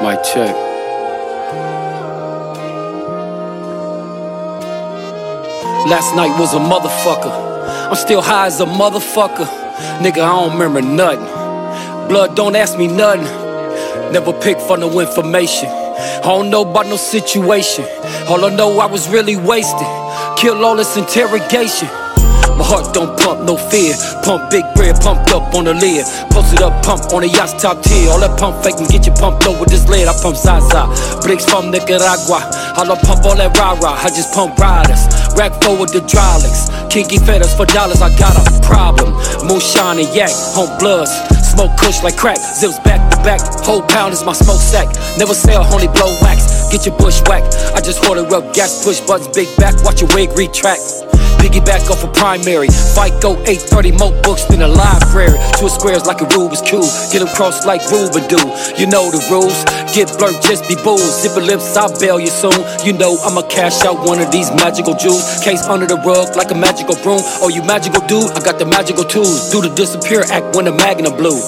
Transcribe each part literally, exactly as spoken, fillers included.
Mic check. Last night was a motherfucker. I'm still high as a motherfucker. Nigga, I don't remember nothing. Blood, don't ask me nothing. Never pick for no information. I don't know about no situation. All I know, I was really wasted. Kill all this interrogation. My heart don't pump, no fear. Pump big bread, pumped up on the lid. Posted up, pump on the yacht's top tier. All that pump fake and get you pumped up with this lid. I pump Zaza, bricks from Nicaragua. I don't pump all that rah-rah, I just pump riders. Rack forward the hydraulics. Kinky feathers for dollars, I got a problem. Moonshine and yak, home bloods. Smoke kush like crack, zips back to back. Whole pound is my smoke sack. Never sell, only blow wax. Get your bush whack. I just order up gas, push buttons, big back. Watch your wig retract. Piggyback off a primary. FICO eight thirty, more books than a library. Twist squares like a Rubik's Cube. Get them crossed like Ruben do. You know the rules. Get blurred, just be booze. Zipper lips, I'll bail you soon. You know I'ma cash out one of these magical jewels. Case under the rug like a magical broom. Oh, you magical dude? I got the magical tools. Do the disappear act when the magna blue.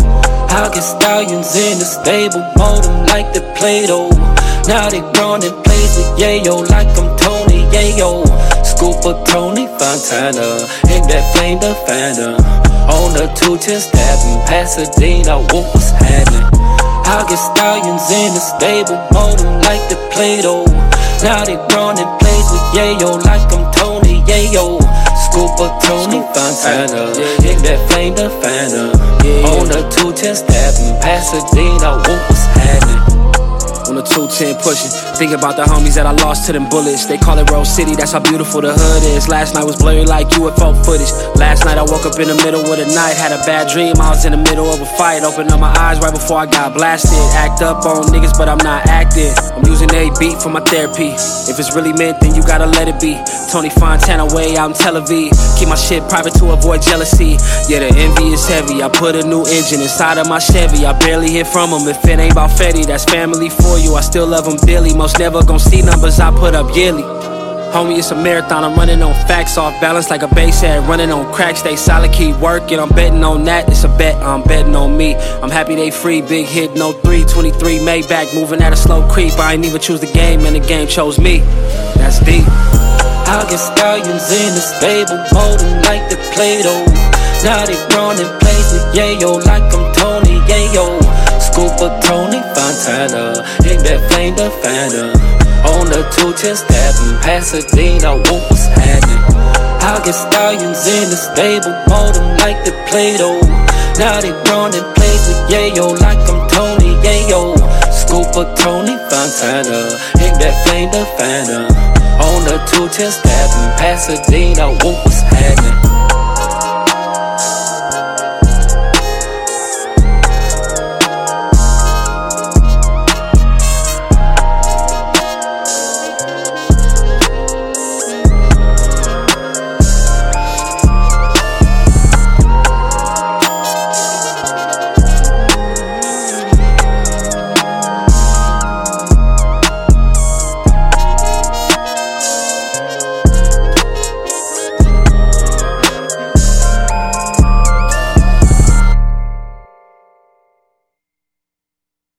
I get stallions in the stable, mold them like the Play-Doh. Now they run in plays with Yayo like I'm Tony Yayo. Scoop of Tony Fontana, hit that flame the Fanta. On the two ten stabbing, Pasadena, what was happening? I get stallions in the stable, mold them like the Play-Doh. Now they run in plays with Yayo like I'm Tony Yayo. Scoop of Tony Fontana, hit that flame the Fanta. On the two ten stabbing, Pasadena, what was happening? On the two ten pushing, thinking about the homies that I lost to them bullets. They call it Rose City, that's how beautiful the hood is. Last night was blurry like U F O footage. Last night I woke up in the middle of the night, had a bad dream, I was in the middle of a fight. Opened up my eyes right before I got blasted. Act up on niggas but I'm not acting. I'm using a beat for my therapy. If it's really meant then you gotta let it be. Tony Fontana way out in Tel Aviv. Keep my shit private to avoid jealousy. Yeah, the envy is heavy. I put a new engine inside of my Chevy. I barely hear from them. If it ain't about Fetty, that's family for you. I still love them dearly. Most never gon' see numbers I put up yearly. Homie, it's a marathon. I'm running on facts, off balance like a bass head. Running on crack, stay solid, keep working. I'm betting on that. It's a bet, I'm betting on me. I'm happy they free, big hit, no three. twenty-three Maybach, moving at a slow creep. I ain't even choose the game, and the game chose me. That's deep. I get stallions in the stable, molding like the Play-Doh. Now they running plays with Yayo like I'm Tony Yayo. Scoop of Tony Fontana, hit that flame the Fanta. On the two ten stabbing, Pasadena, what was happening? I get stallions in the stable, mold them like the Play-Doh. Now they running plays with Yayo like I'm Tony Yayo. Scoop of Tony Fontana, hit that flame the Fanta. On the two ten stabbing, Pasadena, what was happening?